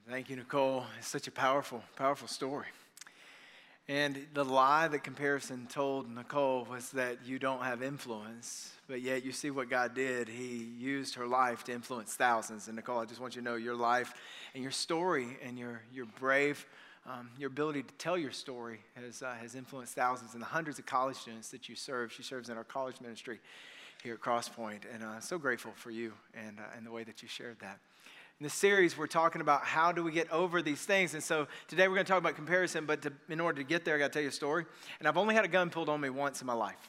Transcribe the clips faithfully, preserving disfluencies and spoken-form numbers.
Thank you, Nicole. It's such a powerful, powerful story. And the lie that comparison told Nicole was that you don't have influence, but yet you see what God did. He used her life to influence thousands. And Nicole, I just want you to know your life and your story and your, your brave, um, your ability to tell your story has, uh, has influenced thousands and the hundreds of college students that you serve. She serves in our college ministry here at Crosspoint, and uh, so grateful for you and, uh, and the way that you shared that. In this series, we're talking about how do we get over these things. And so today we're going to talk about comparison, but to, in order to get there, I got to tell you a story. And I've only had a gun pulled on me once in my life.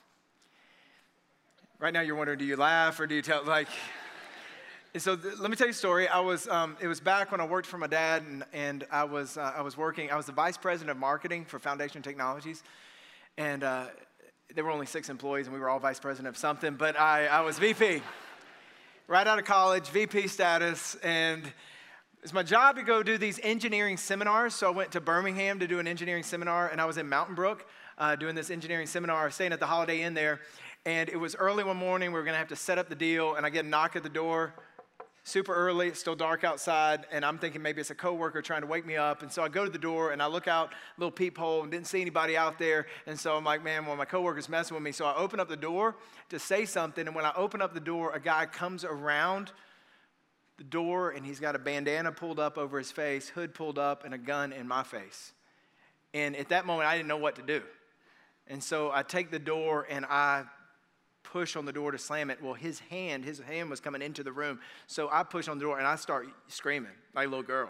Right now you're wondering, do you laugh or do you tell, like... And so th- let me tell you a story. I was, um, it was back when I worked for my dad, and, and I was uh, I was working, I was the vice president of marketing for Foundation Technologies. And uh, there were only six employees, and we were all vice president of something, but I, I was V P. Right out of college, V P status, and it's my job to go do these engineering seminars. So I went to Birmingham to do an engineering seminar, and I was in Mountain Brook uh, doing this engineering seminar. I was staying at the Holiday Inn there, and it was early one morning. We were going to have to set up the deal, and I get a knock at the door. Super early, it's still dark outside, and I'm thinking maybe it's a coworker trying to wake me up. And so I go to the door, and I look out a little peephole and didn't see anybody out there. And so I'm like, man, well, my coworker's messing with me. So I open up the door to say something, and when I open up the door, a guy comes around the door, and he's got a bandana pulled up over his face, hood pulled up, and a gun in my face. And at that moment, I didn't know what to do. And so I take the door, and I push on the door to slam it. Well, his hand, his hand was coming into the room. So I push on the door and I start screaming like a little girl.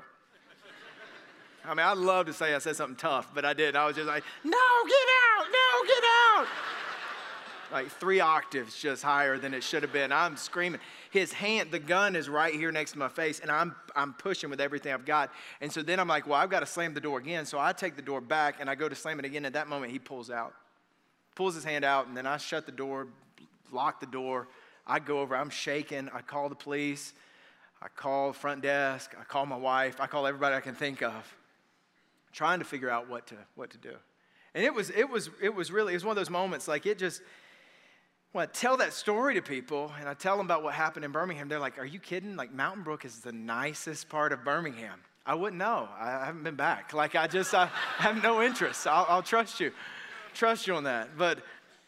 I mean, I'd love to say I said something tough, but I didn't. I was just like, no, get out, no, get out. Like three octaves just higher than it should have been. I'm screaming. His hand, the gun is right here next to my face, and I'm I'm pushing with everything I've got. And so then I'm like, well, I've got to slam the door again. So I take the door back and I go to slam it again. At that moment, he pulls out, pulls his hand out, and then I shut the door, lock the door. I go over, I'm shaking. I call the police. I call front desk. I call my wife. I call everybody I can think of, trying to figure out what to what to do. And it was it was it was really it was one of those moments like it just. When I tell that story to people and I tell them about what happened in Birmingham, they're like, "Are you kidding? Like Mountain Brook is the nicest part of Birmingham." I wouldn't know. I haven't been back. Like I just I have no interest. I'll, I'll trust you, trust you on that. But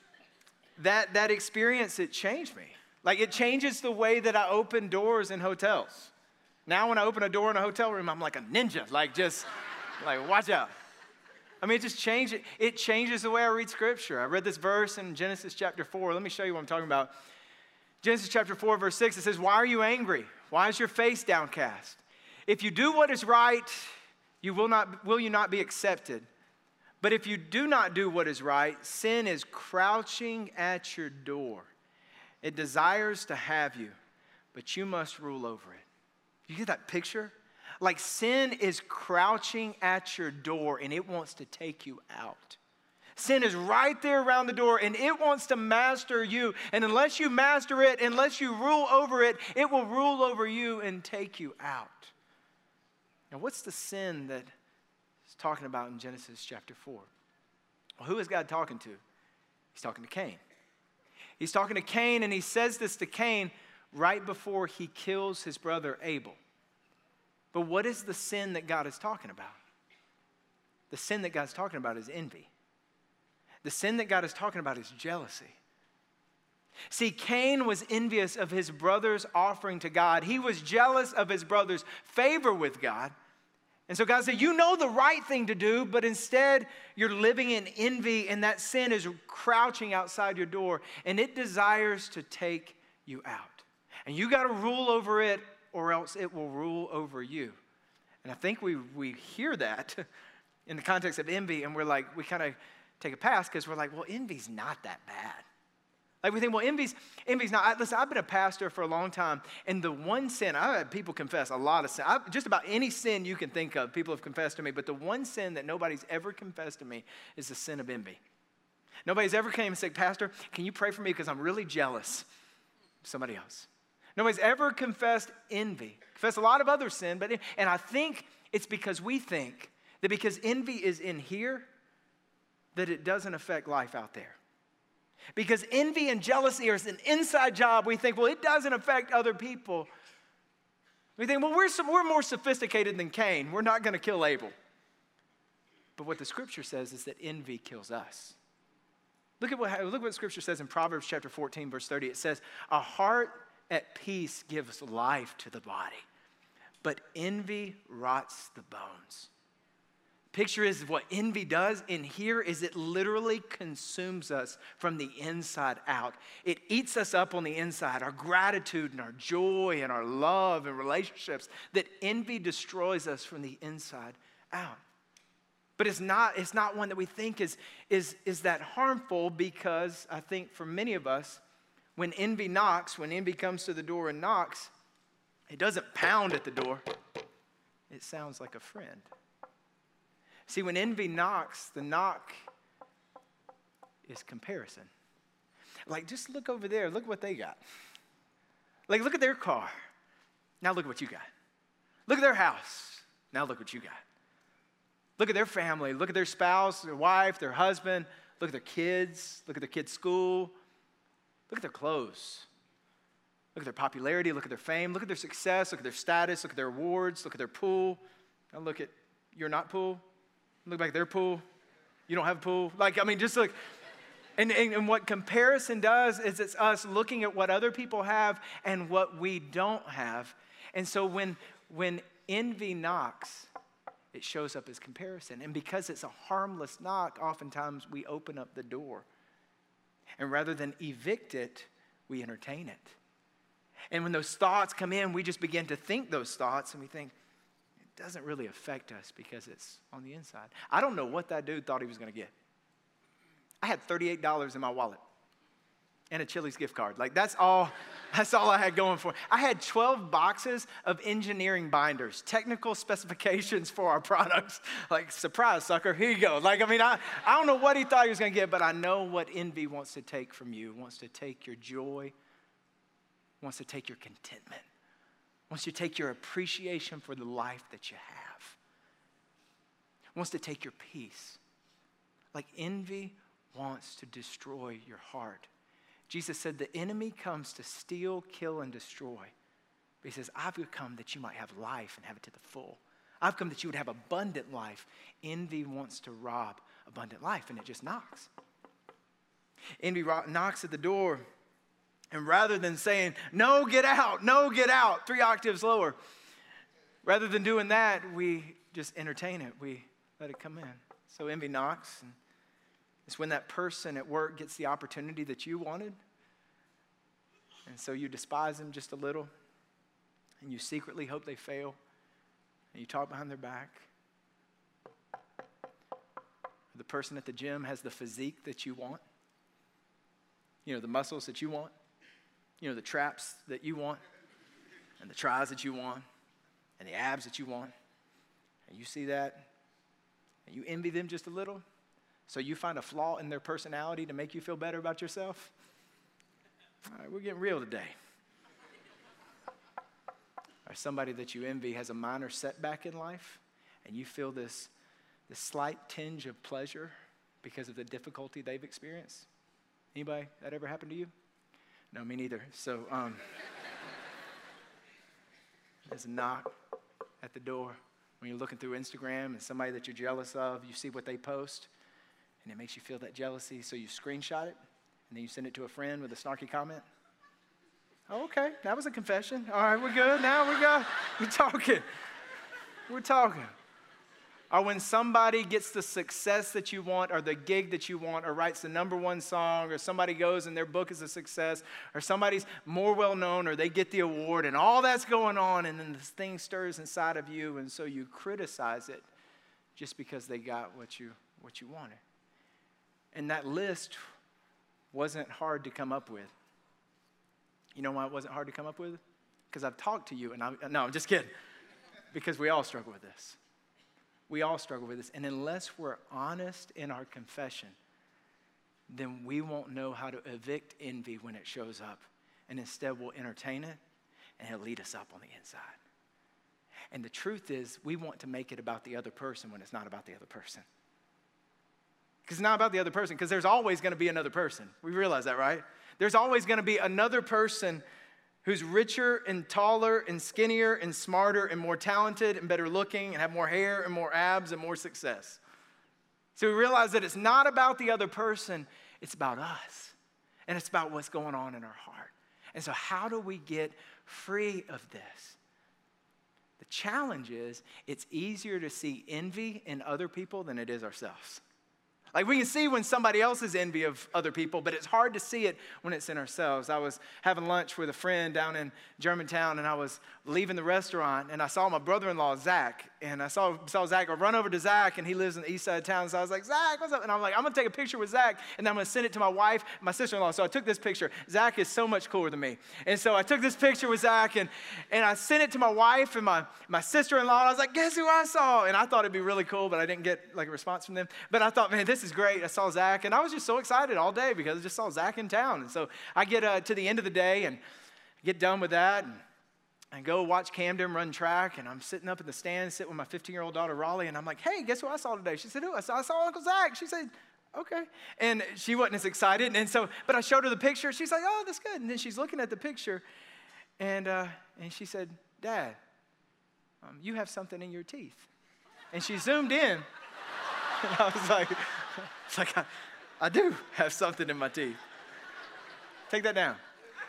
that that experience, it changed me. Like it changes the way that I open doors in hotels. Now when I open a door in a hotel room, I'm like a ninja. Like just like watch out. I mean, it just changed it. It changes the way I read Scripture. I read this verse in Genesis chapter four. Let me show you what I'm talking about. Genesis chapter four, verse six, it says, "Why are you angry? Why is your face downcast? If you do what is right, you will not will you not be accepted? But if you do not do what is right, sin is crouching at your door. It desires to have you, but you must rule over it." You get that picture? Like sin is crouching at your door and it wants to take you out. Sin is right there around the door and it wants to master you. And unless you master it, unless you rule over it, it will rule over you and take you out. Now, what's the sin that he's talking about in Genesis chapter four? Well, who is God talking to? He's talking to Cain. He's talking to Cain, and he says this to Cain right before he kills his brother Abel. But what is the sin that God is talking about? The sin that God's talking about is envy. The sin that God is talking about is jealousy. See, Cain was envious of his brother's offering to God. He was jealous of his brother's favor with God. And so God said, you know the right thing to do, but instead you're living in envy, and that sin is crouching outside your door, and it desires to take you out. And you got to rule over it, or else it will rule over you. And I think we we hear that in the context of envy, and we're like, we kind of take a pass because we're like, well, envy's not that bad. Like we think, well, envy's, envy's not. I, listen, I've been a pastor for a long time, and the one sin, I've had people confess a lot of sin. I, just about any sin you can think of, people have confessed to me, but the one sin that nobody's ever confessed to me is the sin of envy. Nobody's ever came and said, Pastor, can you pray for me because I'm really jealous of somebody else? Nobody's ever confessed envy. Confessed a lot of other sin, but and I think it's because we think that because envy is in here, that it doesn't affect life out there. Because envy and jealousy are an inside job, we think, well, it doesn't affect other people. We think, well, we're, some, we're more sophisticated than Cain. We're not going to kill Abel. But what the scripture says is that envy kills us. Look at what, look what scripture says in Proverbs chapter fourteen, verse thirty. It says, a heart at peace gives life to the body, but envy rots the bones. Picture is what envy does in here is it literally consumes us from the inside out. It eats us up on the inside, our gratitude and our joy and our love and relationships. That envy destroys us from the inside out. But it's not, it's not one that we think is, is, is that harmful, because I think for many of us, when envy knocks, when envy comes to the door and knocks, it doesn't pound at the door. It sounds like a friend. See, when envy knocks, the knock is comparison. Like, just look over there. Look what they got. Like, look at their car. Now look at what you got. Look at their house. Now look what you got. Look at their family. Look at their spouse, their wife, their husband. Look at their kids. Look at their kids' school. Look at their clothes. Look at their popularity. Look at their fame. Look at their success. Look at their status. Look at their awards. Look at their pool. Now look at your not pool. Look back at their pool. You don't have a pool. Like, I mean, just look. And, and, and what comparison does is it's us looking at what other people have and what we don't have. And so when, when envy knocks, it shows up as comparison. And because it's a harmless knock, oftentimes we open up the door. And rather than evict it, we entertain it. And when those thoughts come in, we just begin to think those thoughts, and we think, it doesn't really affect us because it's on the inside. I don't know what that dude thought he was going to get. I had thirty-eight dollars in my wallet and a Chili's gift card. Like, that's all, that's all I had going for it. I had twelve boxes of engineering binders, technical specifications for our products. Like, surprise, sucker, here you go. Like, I mean, I, I don't know what he thought he was going to get, but I know what envy wants to take from you. It wants to take your joy, wants to take your contentment, wants to take your appreciation for the life that you have, wants to take your peace. Like, envy wants to destroy your heart. Jesus said the enemy comes to steal, kill, and destroy. But he says, I've come that you might have life and have it to the full. I've come that you would have abundant life. Envy wants to rob abundant life, and it just knocks. Envy knocks at the door, and rather than saying, no, get out, no, get out, three octaves lower, rather than doing that, we just entertain it. We let it come in. So envy knocks, and it's when that person at work gets the opportunity that you wanted, and so you despise them just a little, and you secretly hope they fail, and you talk behind their back. The person at the gym has the physique that you want, you know, the muscles that you want, you know, the traps that you want, and the tries that you want, and the abs that you want, and you see that, and you envy them just a little. So you find a flaw in their personality to make you feel better about yourself? All right, we're getting real today. Or somebody that you envy has a minor setback in life, and you feel this, this slight tinge of pleasure because of the difficulty they've experienced. Anybody, that ever happened to you? No, me neither. So um, there's a knock at the door when you're looking through Instagram, and somebody that you're jealous of, you see what they post, and it makes you feel that jealousy, so you screenshot it, and then you send it to a friend with a snarky comment. Oh, okay, that was a confession. All right, we're good now. We're good. We're talking. We're talking. Or when somebody gets the success that you want, or the gig that you want, or writes the number one song, or somebody goes and their book is a success, or somebody's more well-known, or they get the award, and all that's going on, and then this thing stirs inside of you, and so you criticize it just because they got what you, what you wanted. And that list wasn't hard to come up with. You know why it wasn't hard to come up with? Because I've talked to you, and I'm, no, I'm just kidding. Because we all struggle with this. We all struggle with this. And unless we're honest in our confession, then we won't know how to evict envy when it shows up. And instead, we'll entertain it, and it'll lead us up on the inside. And the truth is, we want to make it about the other person when it's not about the other person. Because it's not about the other person, because there's always going to be another person. We realize that, right? There's always going to be another person who's richer and taller and skinnier and smarter and more talented and better looking and have more hair and more abs and more success. So we realize that it's not about the other person, it's about us. And it's about what's going on in our heart. And so how do we get free of this? The challenge is it's easier to see envy in other people than it is ourselves. Like we can see when somebody else is envy of other people, but it's hard to see it when it's in ourselves. I was having lunch with a friend down in Germantown, and I was leaving the restaurant, and I saw my brother-in-law, Zach, and I saw, saw Zach. I run over to Zach, and he lives in the east side of town, so I was like, Zach, what's up? And I'm like, I'm going to take a picture with Zach, and then I'm going to send it to my wife, my sister-in-law. So I took this picture. Zach is so much cooler than me. And so I took this picture with Zach, and, and I sent it to my wife and my, my sister-in-law, and I was like, guess who I saw? And I thought it'd be really cool, but I didn't get like a response from them. But I thought, man, this is great. I saw Zach, and I was just so excited all day because I just saw Zach in town. And so I get uh, to the end of the day and get done with that, and I go watch Camden run track, and I'm sitting up in the stands, sitting with my fifteen-year-old daughter, Raleigh, and I'm like, hey, guess who I saw today? She said, who? I saw, I saw Uncle Zach. She said, okay. And she wasn't as excited, and so, but I showed her the picture. She's like, oh, that's good. And then she's looking at the picture, and, uh, and she said, Dad, um, you have something in your teeth. And she zoomed in, and I was like, it's like I, I do have something in my teeth. Take that down.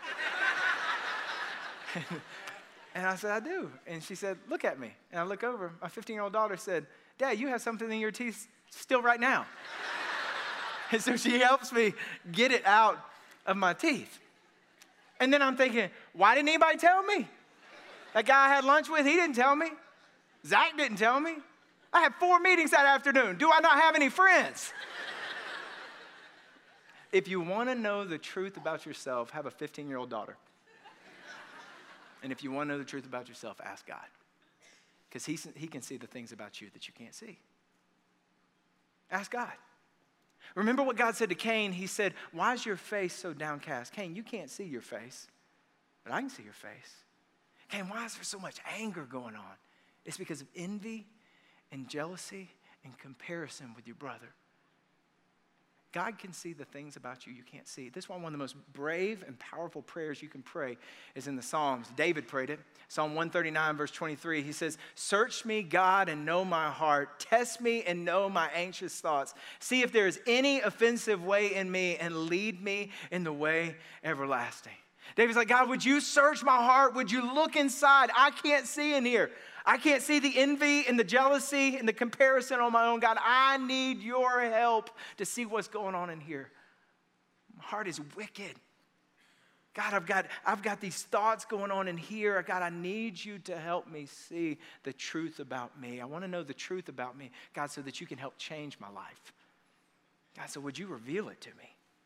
And I said, I do. And she said, look at me. And I look over. My fifteen-year-old daughter said, Dad, you have something in your teeth still right now. And so she helps me get it out of my teeth. And then I'm thinking, why didn't anybody tell me? That guy I had lunch with, he didn't tell me. Zach didn't tell me. I had four meetings that afternoon. Do I not have any friends? If you want to know the truth about yourself, have a fifteen-year-old daughter. And if you want to know the truth about yourself, ask God. Because he, he can see the things about you that you can't see. Ask God. Remember what God said to Cain. He said, why is your face so downcast? Cain, you can't see your face, but I can see your face. Cain, why is there so much anger going on? It's because of envy and jealousy and comparison with your brother. God can see the things about you you can't see. This is why one of the most brave and powerful prayers you can pray is in the Psalms. David prayed it. Psalm one thirty-nine, verse twenty-three, he says, search me, God, and know my heart. Test me and know my anxious thoughts. See if there is any offensive way in me and lead me in the way everlasting. David's like, God, would you search my heart? Would you look inside? I can't see in here. I can't see the envy and the jealousy and the comparison on my own. God, I need your help to see what's going on in here. My heart is wicked. God, I've got, I've got these thoughts going on in here. God, I need you to help me see the truth about me. I want to know the truth about me, God, so that you can help change my life. God, so would you reveal it to me?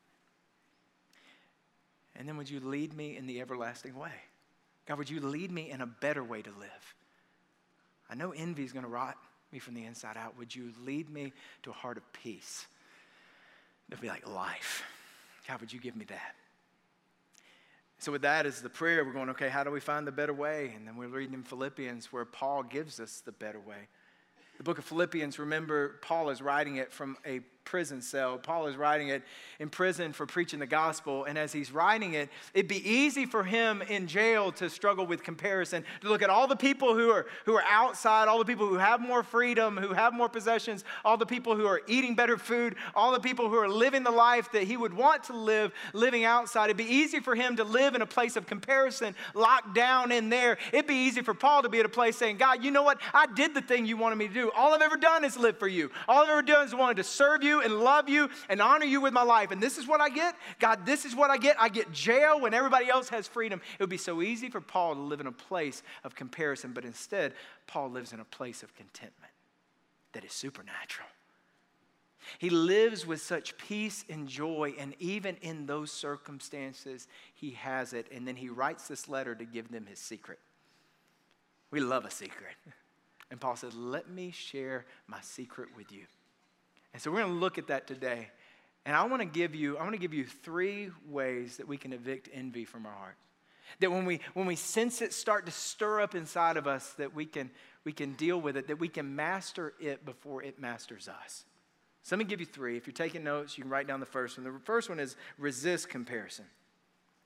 And then would you lead me in the everlasting way? God, would you lead me in a better way to live? I know envy is going to rot me from the inside out. Would you lead me to a heart of peace? It'll be like life. God, would you give me that? So with that as the prayer, we're going, okay, how do we find the better way? And then we're reading in Philippians where Paul gives us the better way. The book of Philippians, remember, Paul is writing it from a prison cell. Paul is writing it in prison for preaching the gospel. And as he's writing it, it'd be easy for him in jail to struggle with comparison, to look at all the people who are, who are outside, all the people who have more freedom, who have more possessions, all the people who are eating better food, all the people who are living the life that he would want to live, living outside. It'd be easy for him to live in a place of comparison, locked down in there. It'd be easy for Paul to be at a place saying, God, you know what? I did the thing you wanted me to do. All I've ever done is live for you. All I've ever done is wanted to serve you and love you and honor you with my life. And this is what I get. God, this is what I get. I get jail when everybody else has freedom. It would be so easy for Paul to live in a place of comparison, but instead, Paul lives in a place of contentment that is supernatural. He lives with such peace and joy, and even in those circumstances, he has it. And then he writes this letter to give them his secret. We love a secret. And Paul says, let me share my secret with you. And so we're going to look at that today. And I want to give you, I want to give you three ways that we can evict envy from our heart. That when we when we sense it start to stir up inside of us, that we can we can deal with it, that we can master it before it masters us. So let me give you three. If you're taking notes, you can write down the first one. The first one is resist comparison.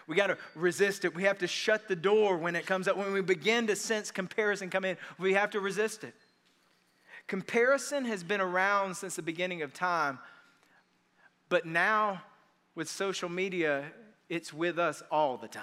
We got to resist it. We have to shut the door when it comes up. When we begin to sense comparison come in, we have to resist it. Comparison has been around since the beginning of time, but now with social media, it's with us all the time.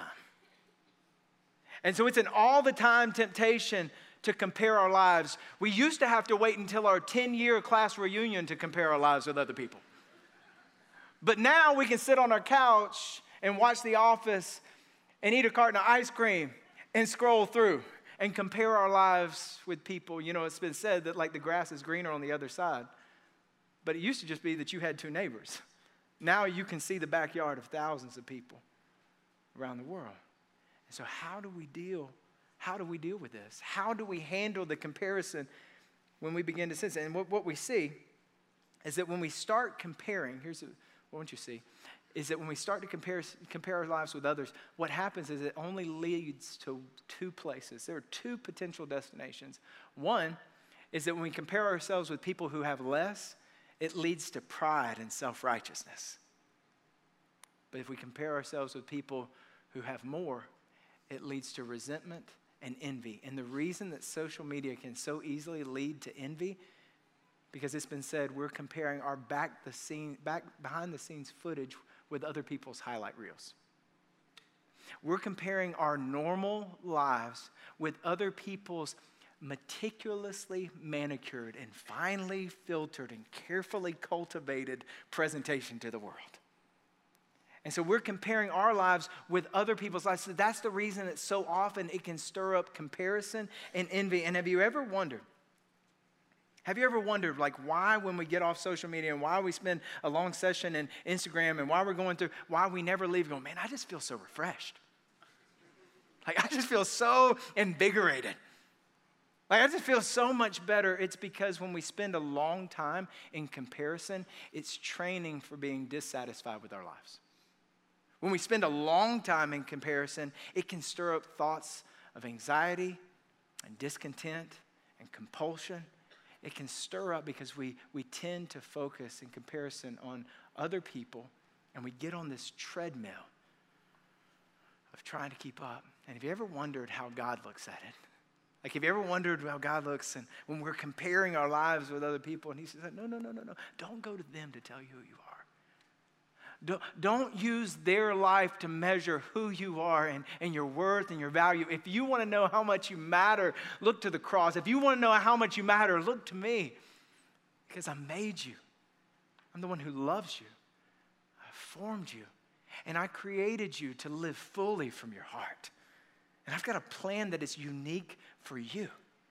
And so it's an all-the-time temptation to compare our lives. We used to have to wait until our ten-year class reunion to compare our lives with other people. But now we can sit on our couch and watch The Office and eat a carton of ice cream and scroll through and compare our lives with people. You know, it's been said that like the grass is greener on the other side. But it used to just be that you had two neighbors. Now you can see the backyard of thousands of people around the world. And so how do we deal? How do we deal with this? How do we handle the comparison when we begin to sense it? And what, what we see is that when we start comparing, here's a, what I want you to see, is that when we start to compare, compare our lives with others, what happens is it only leads to two places. There are two potential destinations. One is that when we compare ourselves with people who have less, it leads to pride and self-righteousness. But if we compare ourselves with people who have more, it leads to resentment and envy. And the reason that social media can so easily lead to envy, because it's been said we're comparing our back the scene, back behind the scenes footage with other people's highlight reels. We're comparing our normal lives with other people's meticulously manicured and finely filtered and carefully cultivated presentation to the world. And so we're comparing our lives with other people's lives. So that's the reason that so often it can stir up comparison and envy. And have you ever wondered, have you ever wondered like why when we get off social media and why we spend a long session in Instagram and why we're going through, why we never leave going, man, I just feel so refreshed. Like I just feel so invigorated. Like I just feel so much better. It's because when we spend a long time in comparison, it's training for being dissatisfied with our lives. When we spend a long time in comparison, it can stir up thoughts of anxiety and discontent and compulsion. It can stir up because we, we tend to focus in comparison on other people, and we get on this treadmill of trying to keep up. And have you ever wondered how God looks at it? Like, have you ever wondered how God looks and when we're comparing our lives with other people, and he says, no, no, no, no, no. Don't go to them to tell you who you are. Don't, don't use their life to measure who you are and, and your worth and your value. If you want to know how much you matter, look to the cross. If you want to know how much you matter, look to me. Because I made you. I'm the one who loves you. I formed you. And I created you to live fully from your heart. And I've got a plan that is unique for you.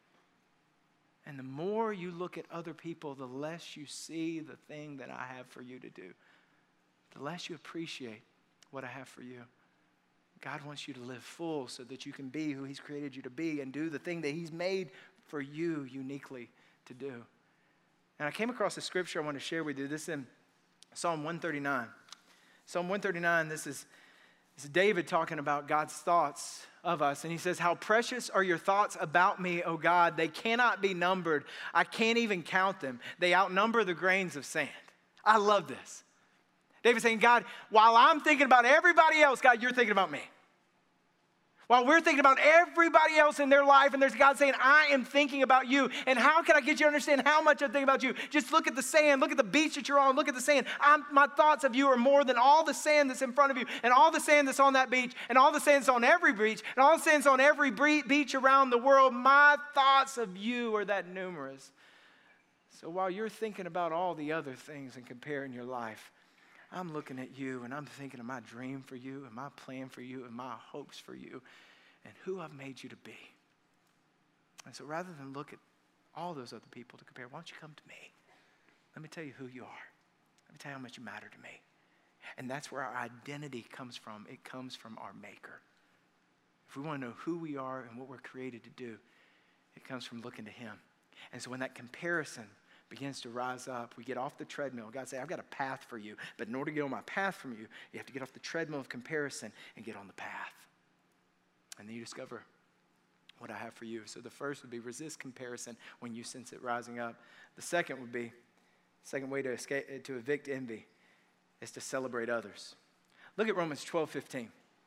And the more you look at other people, the less you see the thing that I have for you to do. The less you appreciate what I have for you. God wants you to live full so that you can be who he's created you to be and do the thing that he's made for you uniquely to do. And I came across a scripture I want to share with you. This is in Psalm one thirty-nine. Psalm one thirty-nine, this is, this is David talking about God's thoughts of us. And he says, how precious are your thoughts about me, O God. They cannot be numbered. I can't even count them. They outnumber the grains of sand. I love this. David's saying, God, while I'm thinking about everybody else, God, you're thinking about me. While we're thinking about everybody else in their life, and there's God saying, I am thinking about you. And how can I get you to understand how much I'm thinking about you? Just look at the sand. Look at the beach that you're on. Look at the sand. I'm, my thoughts of you are more than all the sand that's in front of you, and all the sand that's on that beach, and all the sand that's on every beach, and all the sand that's on every beach around the world. My thoughts of you are that numerous. So while you're thinking about all the other things and comparing your life, I'm looking at you and I'm thinking of my dream for you and my plan for you and my hopes for you and who I've made you to be. And so rather than look at all those other people to compare, why don't you come to me? Let me tell you who you are. Let me tell you how much you matter to me. And that's where our identity comes from. It comes from our Maker. If we want to know who we are and what we're created to do, it comes from looking to him. And so when that comparison begins to rise up, we get off the treadmill. God says, I've got a path for you. But in order to get on my path from you, you have to get off the treadmill of comparison and get on the path. And then you discover what I have for you. So the first would be resist comparison when you sense it rising up. The second would be, second way to escape, to evict envy is to celebrate others. Look at Romans twelve fifteen.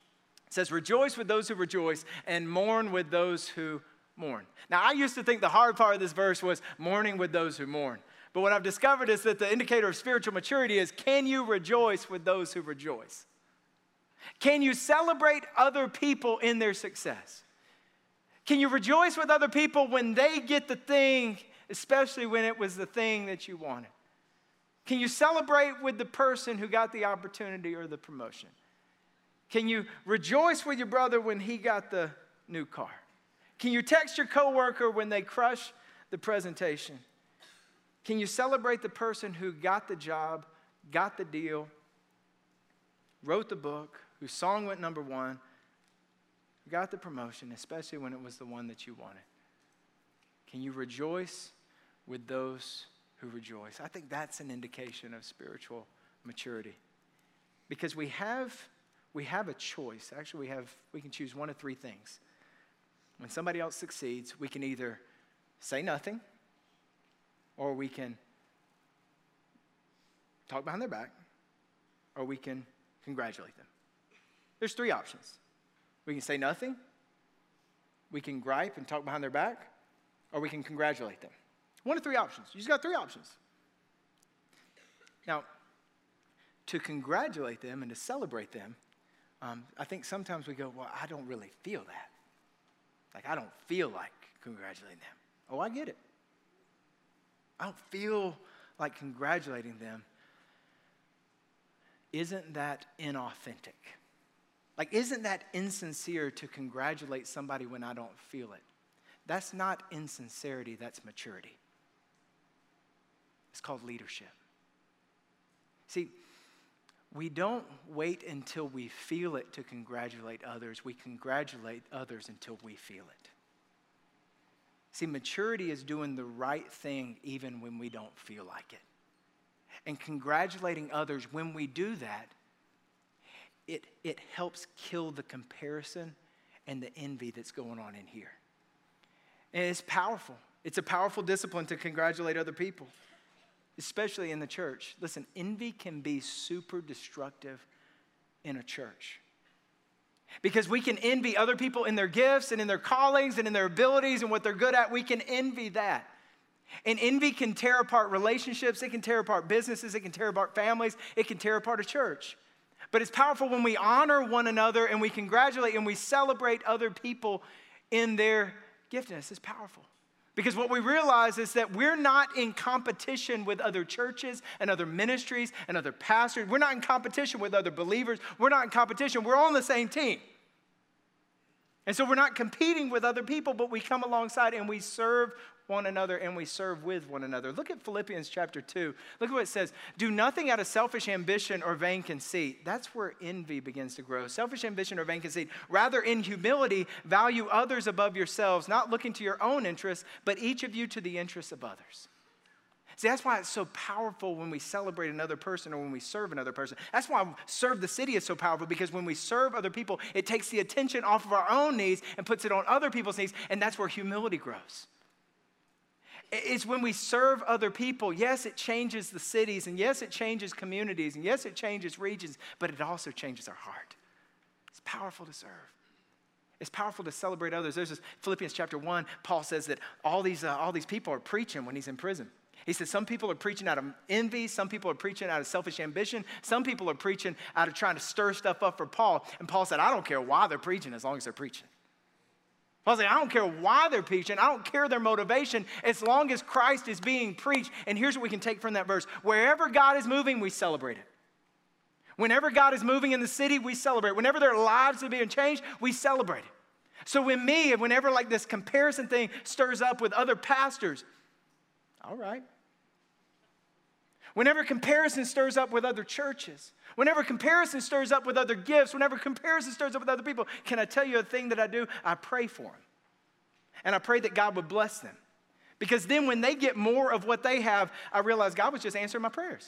It says, rejoice with those who rejoice and mourn with those who mourn. Now, I used to think the hard part of this verse was mourning with those who mourn. But what I've discovered is that the indicator of spiritual maturity is, can you rejoice with those who rejoice? Can you celebrate other people in their success? Can you rejoice with other people when they get the thing, especially when it was the thing that you wanted? Can you celebrate with the person who got the opportunity or the promotion? Can you rejoice with your brother when he got the new car? Can you text your coworker when they crush the presentation? Can you celebrate the person who got the job, got the deal, wrote the book, whose song went number one, got the promotion, especially when it was the one that you wanted? Can you rejoice with those who rejoice? I think that's an indication of spiritual maturity. Because we have, we have a choice. Actually, we have we can choose one of three things. When somebody else succeeds, we can either say nothing, or we can talk behind their back, or we can congratulate them. There's three options. We can say nothing, we can gripe and talk behind their back, or we can congratulate them. One of three options. You just got three options. Now, to congratulate them and to celebrate them, um, I think sometimes we go, well, I don't really feel that. Like, I don't feel like congratulating them. Oh, I get it. I don't feel like congratulating them. Isn't that inauthentic? Like, isn't that insincere to congratulate somebody when I don't feel it? That's not insincerity, that's maturity. It's called leadership. See, we don't wait until we feel it to congratulate others. We congratulate others until we feel it. See, maturity is doing the right thing even when we don't feel like it. And congratulating others when we do that, it, it helps kill the comparison and the envy that's going on in here. And it's powerful. It's a powerful discipline to congratulate other people, especially in the church. Listen, envy can be super destructive in a church. Because we can envy other people in their gifts and in their callings and in their abilities and what they're good at. We can envy that. And envy can tear apart relationships. It can tear apart businesses. It can tear apart families. It can tear apart a church. But it's powerful when we honor one another and we congratulate and we celebrate other people in their giftedness. It's powerful. Because what we realize is that we're not in competition with other churches and other ministries and other pastors. We're not in competition with other believers. We're not in competition. We're all on the same team. And so we're not competing with other people, but we come alongside and we serve one another and we serve with one another. Look at Philippians chapter two. Look at what it says. Do nothing out of selfish ambition or vain conceit. That's where envy begins to grow. Selfish ambition or vain conceit. Rather, in humility, value others above yourselves, not looking to your own interests, but each of you to the interests of others. See, that's why it's so powerful when we celebrate another person or when we serve another person. That's why Serve the City is so powerful, because when we serve other people, it takes the attention off of our own needs and puts it on other people's needs, and that's where humility grows. It's when we serve other people. Yes, it changes the cities, and yes, it changes communities, and yes, it changes regions, but it also changes our heart. It's powerful to serve. It's powerful to celebrate others. There's this Philippians chapter one. Paul says that all these, uh, all these people are preaching when he's in prison. He says some people are preaching out of envy. Some people are preaching out of selfish ambition. Some people are preaching out of trying to stir stuff up for Paul. And Paul said, I don't care why they're preaching as long as they're preaching. Paul said, I don't care why they're preaching. I don't care their motivation as long as Christ is being preached. And here's what we can take from that verse. Wherever God is moving, we celebrate it. Whenever God is moving in the city, we celebrate. Whenever their lives are being changed, we celebrate it. So when me, whenever like this comparison thing stirs up with other pastors, all right. Whenever comparison stirs up with other churches, whenever comparison stirs up with other gifts, whenever comparison stirs up with other people, can I tell you a thing that I do? I pray for them. And I pray that God would bless them. Because then when they get more of what they have, I realize God was just answering my prayers.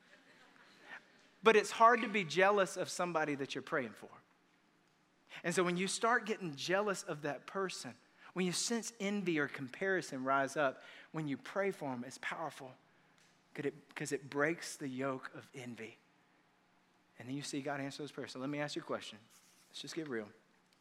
But it's hard to be jealous of somebody that you're praying for. And so when you start getting jealous of that person, when you sense envy or comparison rise up, when you pray for them, it's powerful. Because it breaks the yoke of envy. And then you see God answer those prayers. So let me ask you a question. Let's just get real.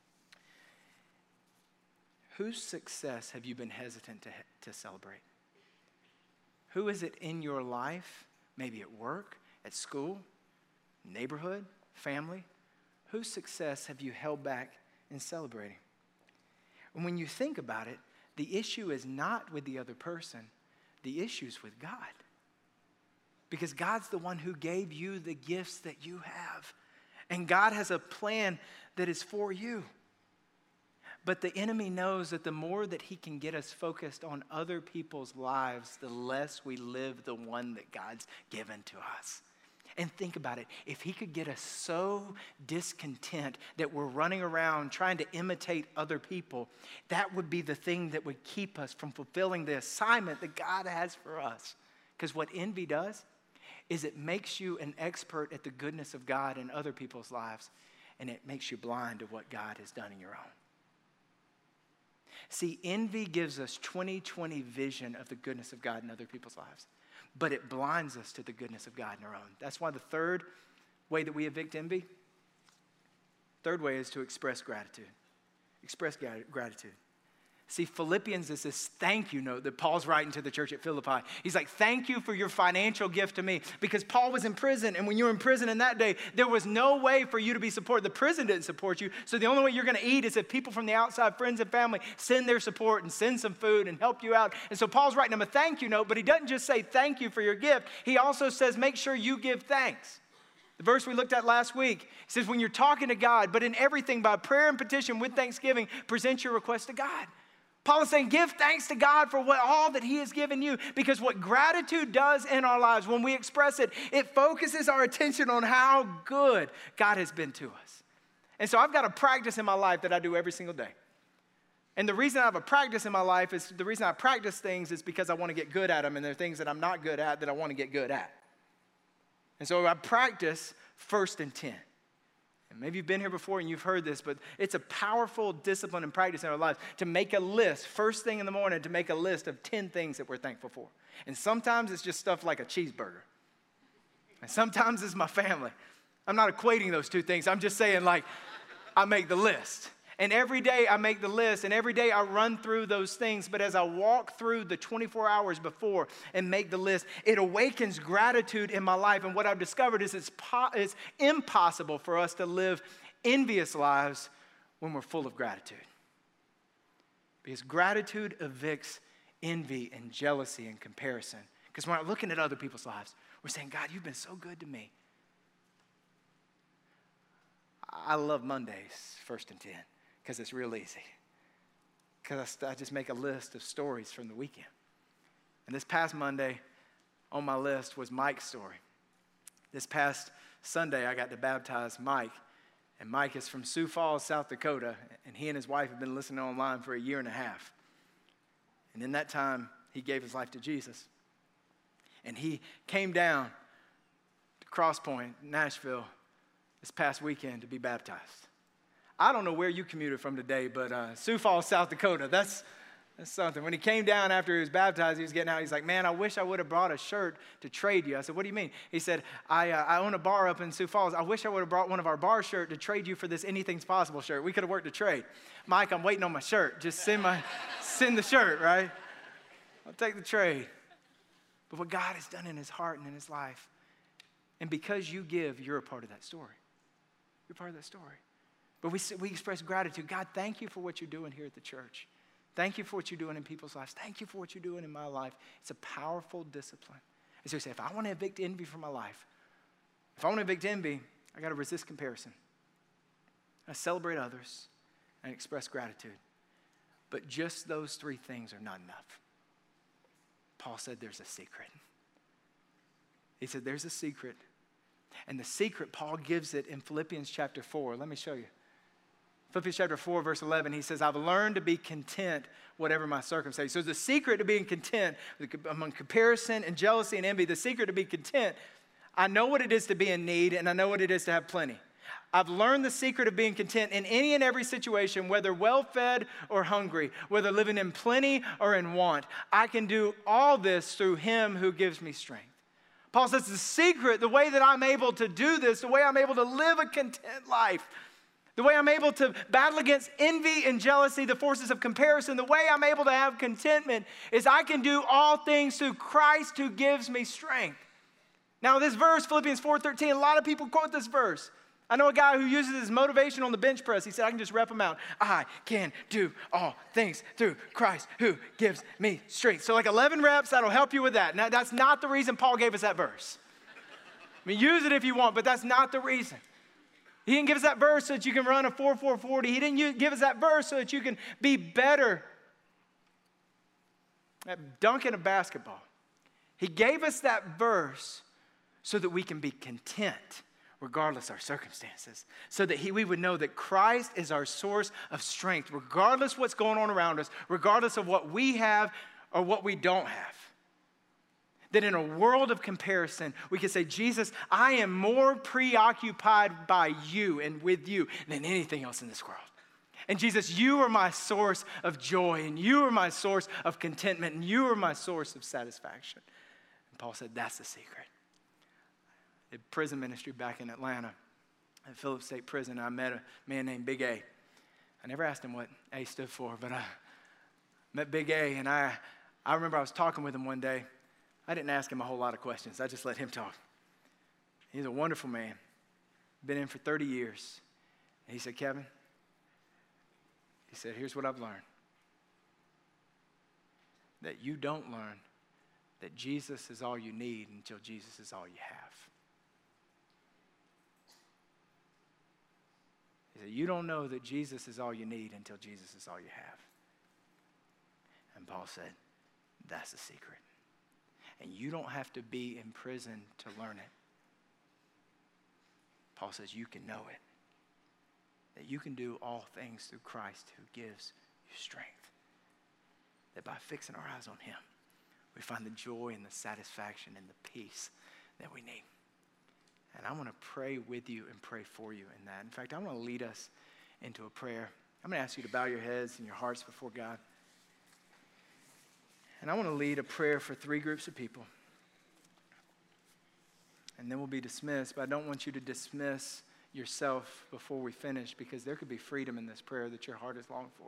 Whose success have you been hesitant to, to celebrate? Who is it in your life, maybe at work, at school, neighborhood, family? Whose success have you held back in celebrating? And when you think about it, the issue is not with the other person. The issue is with God. Because God's the one who gave you the gifts that you have. And God has a plan that is for you. But the enemy knows that the more that he can get us focused on other people's lives, the less we live the one that God's given to us. And think about it. If he could get us so discontent that we're running around trying to imitate other people, that would be the thing that would keep us from fulfilling the assignment that God has for us. Because what envy does is it makes you an expert at the goodness of God in other people's lives, and it makes you blind to what God has done in your own. See, envy gives us twenty twenty vision of the goodness of God in other people's lives, but it blinds us to the goodness of God in our own. That's why the third way that we evict envy, third way is to express gratitude. Express gratitude. See, Philippians is this thank you note that Paul's writing to the church at Philippi. He's like, thank you for your financial gift to me. Because Paul was in prison, and when you were in prison in that day, there was no way for you to be supported. The prison didn't support you, so the only way you're going to eat is if people from the outside, friends and family, send their support and send some food and help you out. And so Paul's writing him a thank you note, but he doesn't just say thank you for your gift. He also says make sure you give thanks. The verse we looked at last week says when you're talking to God, but in everything by prayer and petition with thanksgiving, present your request to God. Paul is saying, give thanks to God for what, all that he has given you. Because what gratitude does in our lives, when we express it, it focuses our attention on how good God has been to us. And so I've got a practice in my life that I do every single day. And the reason I have a practice in my life is, the reason I practice things is because I want to get good at them. And there are things that I'm not good at that I want to get good at. And so I practice first and ten. Maybe you've been here before and you've heard this, but it's a powerful discipline and practice in our lives to make a list, first thing in the morning, to make a list of ten things that we're thankful for. And sometimes it's just stuff like a cheeseburger. And sometimes it's my family. I'm not equating those two things. I'm just saying, like, I make the list. And every day I make the list, and every day I run through those things. But as I walk through the twenty-four hours before and make the list, it awakens gratitude in my life. And what I've discovered is it's, po- it's impossible for us to live envious lives when we're full of gratitude. Because gratitude evicts envy and jealousy and comparison. Because when we're looking at other people's lives, we're saying, God, you've been so good to me. I love Mondays, first and ten. Because it's real easy. Because I just make a list of stories from the weekend. And this past Monday, on my list was Mike's story. This past Sunday, I got to baptize Mike. And Mike is from Sioux Falls, South Dakota. And he and his wife have been listening online for a year and a half. And in that time, he gave his life to Jesus. And he came down to Cross Point, Nashville, this past weekend to be baptized. I don't know where you commuted from today, but uh, Sioux Falls, South Dakota, that's, that's something. When he came down after he was baptized, he was getting out. He's like, man, I wish I would have brought a shirt to trade you. I said, what do you mean? He said, I, uh, I own a bar up in Sioux Falls. I wish I would have brought one of our bar shirt to trade you for this Anything's Possible shirt. We could have worked a trade. Mike, I'm waiting on my shirt. Just send, my, send the shirt, right? I'll take the trade. But what God has done in his heart and in his life, and because you give, you're a part of that story. You're part of that story. But we, we express gratitude. God, thank you for what you're doing here at the church. Thank you for what you're doing in people's lives. Thank you for what you're doing in my life. It's a powerful discipline. And so we say, if I want to evict envy from my life, if I want to evict envy, I got to resist comparison. I celebrate others and express gratitude. But just those three things are not enough. Paul said there's a secret. He said there's a secret. And the secret, Paul gives it in Philippians chapter four. Let me show you. Philippians chapter four, verse eleven, he says, I've learned to be content whatever my circumstance. So the secret to being content among comparison and jealousy and envy, the secret to be content, I know what it is to be in need and I know what it is to have plenty. I've learned the secret of being content in any and every situation, whether well-fed or hungry, whether living in plenty or in want. I can do all this through him who gives me strength. Paul says the secret, the way that I'm able to do this, the way I'm able to live a content life, The way I'm able to battle against envy and jealousy, the forces of comparison, the way I'm able to have contentment is I can do all things through Christ who gives me strength. Now this verse, Philippians four thirteen, a lot of people quote this verse. I know a guy who uses his motivation on the bench press. He said, I can just rep them out. I can do all things through Christ who gives me strength. So like eleven reps, that'll help you with that. Now that's not the reason Paul gave us that verse. I mean, use it if you want, but that's not the reason. He didn't give us that verse so that you can run a four four forty. He didn't give us that verse so that you can be better at dunking a basketball. He gave us that verse so that we can be content regardless of our circumstances. So that he, we would know that Christ is our source of strength, regardless what's going on around us, regardless of what we have or what we don't have. That in a world of comparison, we can say, Jesus, I am more preoccupied by you and with you than anything else in this world. And Jesus, you are my source of joy, and you are my source of contentment, and you are my source of satisfaction. And Paul said, that's the secret. I did prison ministry back in Atlanta at Phillips State Prison. I met a man named Big A. I never asked him what A stood for, but I met Big A, and I, I remember I was talking with him one day. I didn't ask him a whole lot of questions. I just let him talk. He's a wonderful man. Been in for thirty years. And he said, Kevin, he said, here's what I've learned. That you don't learn that Jesus is all you need until Jesus is all you have. He said, you don't know that Jesus is all you need until Jesus is all you have. And Paul said, that's the secret. And you don't have to be in prison to learn it. Paul says you can know it. That you can do all things through Christ who gives you strength. That by fixing our eyes on him, we find the joy and the satisfaction and the peace that we need. And I want to pray with you and pray for you in that. In fact, I want to lead us into a prayer. I'm going to ask you to bow your heads and your hearts before God. And I want to lead a prayer for three groups of people. And then we'll be dismissed, but I don't want you to dismiss yourself before we finish, because there could be freedom in this prayer that your heart has longed for.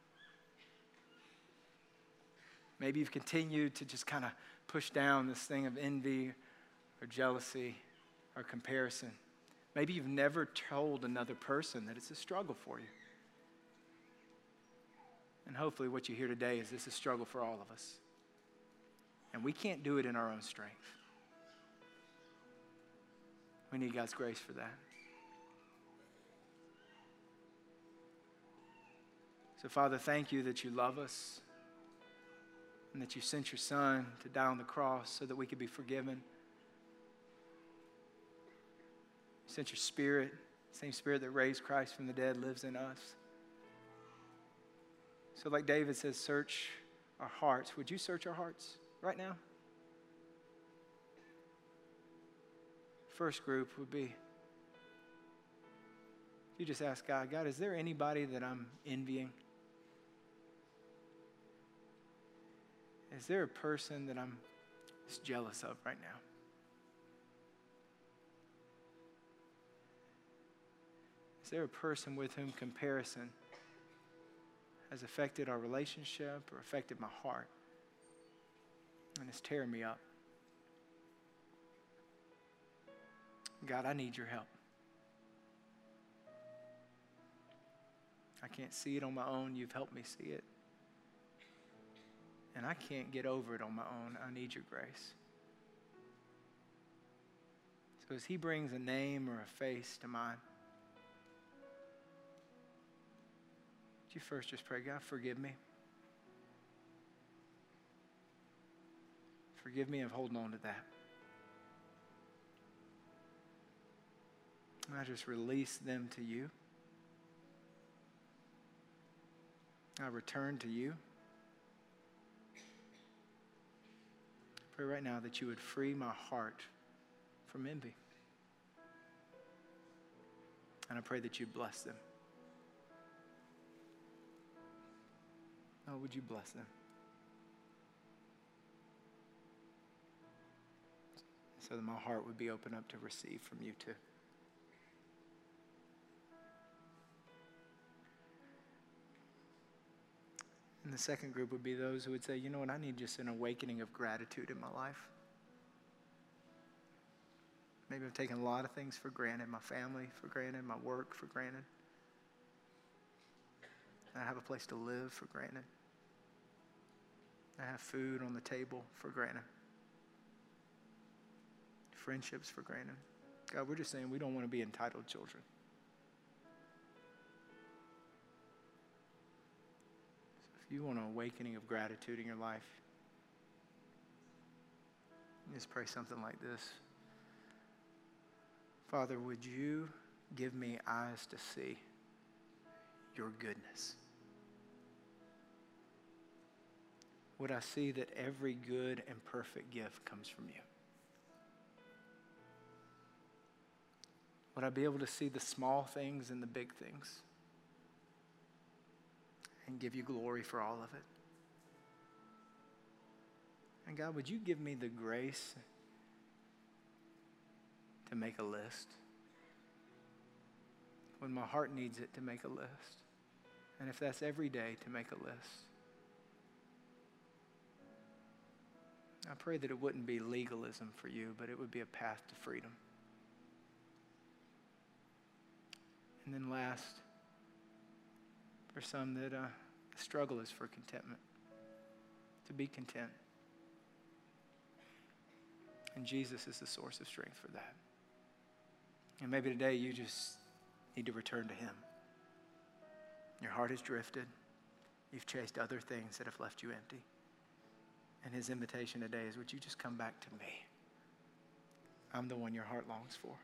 Maybe you've continued to just kind of push down this thing of envy or jealousy or comparison. Maybe you've never told another person that it's a struggle for you. And hopefully what you hear today is this is a struggle for all of us. And we can't do it in our own strength. We need God's grace for that. So, Father, thank you that you love us and that you sent your Son to die on the cross so that we could be forgiven. You sent your Spirit, the same Spirit that raised Christ from the dead lives in us. So like David says, search our hearts. Would you search our hearts right now? First group would be, you just ask God, God, is there anybody that I'm envying? Is there a person that I'm just jealous of right now? Is there a person with whom comparison has affected our relationship or affected my heart and it's tearing me up? God, I need your help. I can't see it on my own. You've helped me see it. And I can't get over it on my own. I need your grace. So as he brings a name or a face to mind, would you first just pray, God, forgive me. Forgive me of holding on to that. And I just release them to you. I return to you. I pray right now that you would free my heart from envy. And I pray that you'd bless them. Oh, would you bless them? So that my heart would be open up to receive from you too. And the second group would be those who would say, you know what, I need just an awakening of gratitude in my life. Maybe I've taken a lot of things for granted, my family for granted, my work for granted. I have a place to live for granted. I have food on the table for granted. Friendships for granted. God, we're just saying we don't want to be entitled children. So if you want an awakening of gratitude in your life, you just pray something like this. Father, would you give me eyes to see your goodness? Would I see that every good and perfect gift comes from you? Would I be able to see the small things and the big things and give you glory for all of it? And God, would you give me the grace to make a list when my heart needs it, to make a list? And if that's every day, to make a list. I pray that it wouldn't be legalism for you, but it would be a path to freedom. And then last, for some that uh, the struggle is for contentment, to be content. And Jesus is the source of strength for that. And maybe today you just need to return to him. Your heart has drifted. You've chased other things that have left you empty. And his invitation today is, would you just come back to me? I'm the one your heart longs for.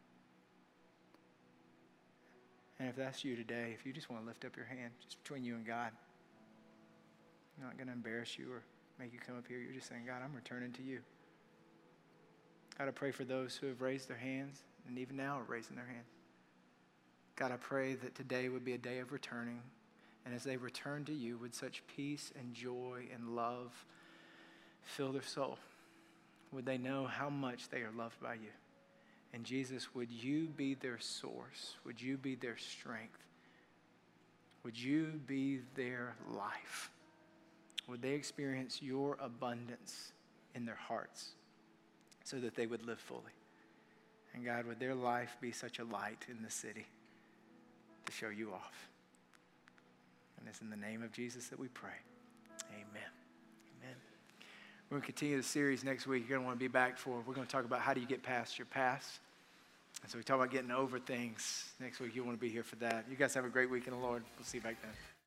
And if that's you today, if you just want to lift up your hand, just between you and God, I'm not going to embarrass you or make you come up here. You're just saying, God, I'm returning to you. God, I pray for those who have raised their hands and even now are raising their hands. God, I pray that today would be a day of returning. And as they return to you, would such peace and joy and love fill their soul? Would they know how much they are loved by you? And Jesus, would you be their source? Would you be their strength? Would you be their life? Would they experience your abundance in their hearts so that they would live fully? And God, would their life be such a light in the city to show you off? And it's in the name of Jesus that we pray. Amen. Amen. We're going to continue the series next week. You're going to want to be back for, we're going to talk about how do you get past your past. And so we talk about getting over things. Next week, you want to be here for that. You guys have a great week in the Lord. We'll see you back then.